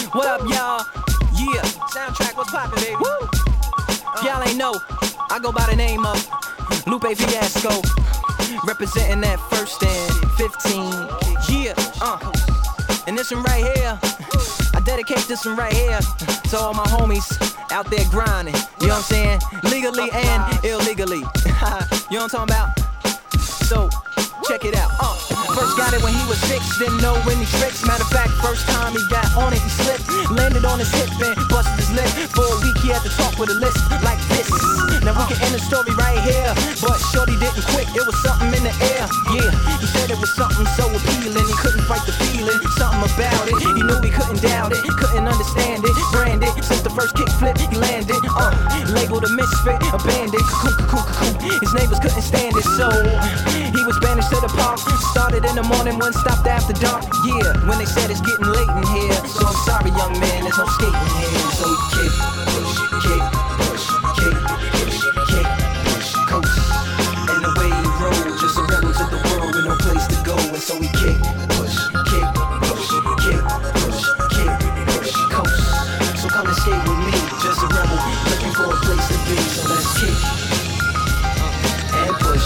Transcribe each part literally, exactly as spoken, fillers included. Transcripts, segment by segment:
What up, y'all? Yeah, soundtrack, what's poppin', baby? Woo! Uh, y'all ain't know, I go by the name of Lupe Fiasco, representing that first and fifteen. Yeah, uh, and this one right here, I dedicate this one right here to all my homies out there grinding. You know what I'm saying? Legally and illegally. You know what I'm talking about? So, check it out. Uh, first got it when he was six, didn't know any tricks. Matter of fact, first time he got on it, he slipped, landed on his hip and busted his lip. For a week he had to talk with a list like this. Now we can end the story right here, but shorty didn't quit, it was something in the air. Yeah, he said it was something so appealing, he couldn't fight the feeling, something about it. He knew he couldn't doubt it, couldn't understand it. Branded, since the first kick flip he landed. Uh, labeled a misfit, a bandit. Cuckoo, cuckoo, cuckoo. His neighbors couldn't stand it, so he was banished to the park. Started in the morning, one stopped after dark. Yeah, when they said it's getting late in here, so I'm sorry, young man, there's no skating here. So he kick, push, kick, push, kick, push, kick, push, coast. And the way he rolled, just a rebel to the world with no place to go. And so he kick, push, kick, push, kick, push, kick, push, coast. So come and skate with me, just a rebel looking for a place to be. So let's kick uh, and push.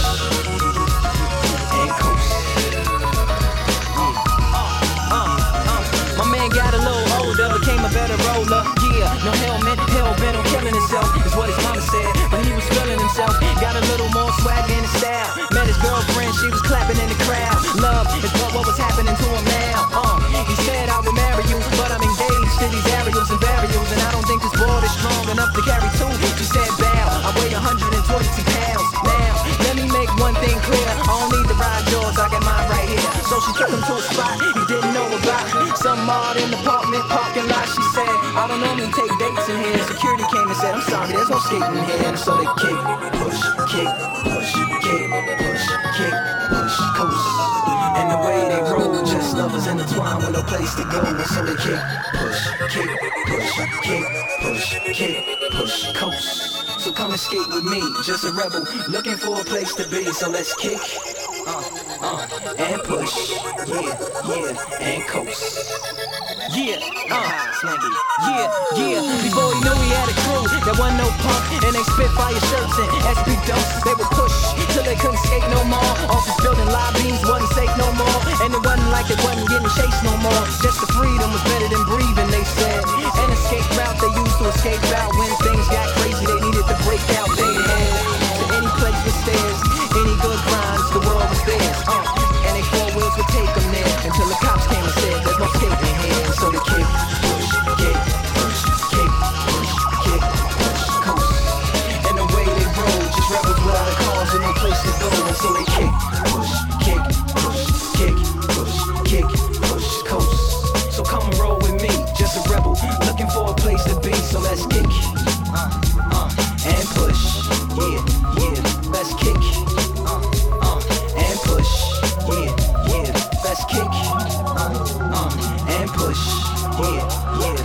Became a better roller, yeah. No helmet, hell-bent on killing himself is what his mama said. When he was feeling himself, got a little more swag in his style. Met his girlfriend, she was clapping in the crowd. Love is what, what was happening to him now. Uh, he said I would marry you, but I'm engaged to these aerials and burials, and I don't think this board is strong enough to carry two. She said bow, I weigh one hundred twenty-two pounds. Now, let me make one thing clear, I don't need to ride yours, I got mine right here. So she took him to a spot he didn't know about, some odd in the apartment parking lot. She said, I don't normally take dates in here. Security came and said, I'm sorry, there's no skating here. And so they kick, push, kick, push, kick, push, kick, push, coast. And the way they roll, just lovers intertwined with no place to go. And so they kick, push, kick, push, kick, push, kick, push, coast. So come and skate with me, just a rebel looking for a place to be. So let's kick, uh, uh, and push, yeah, yeah, and coast. Yeah, uh, Snaggy. Yeah, yeah. Before he knew he had a crew, there wasn't no punk, and they spit fire shirts and S B dumps. They would push till they couldn't skate no more. Office building lobbies wasn't safe no more, and it wasn't like they wasn't getting chased no more. Just the freedom was better than breathing, they said. An escape route they used to escape out when things got crazy. They needed to break out. They had to any place with stairs, any good grinds, the world was theirs. Uh, and they four wheels would take them there until the cops came and said there's no skating here. So they kick, push, kick, push, kick, push, kick, push, coast. And the way they roll, just rebels without a cause and no place to go. And so they kick, push, kick, push, kick, push, kick, push, coast. So come and roll with me, just a rebel looking for a place to be. So let's kick, uh, uh, and push, yeah, yeah, let's kick, uh, uh, and push, yeah, yeah, let's kick, uh, uh, and push, yeah, yeah.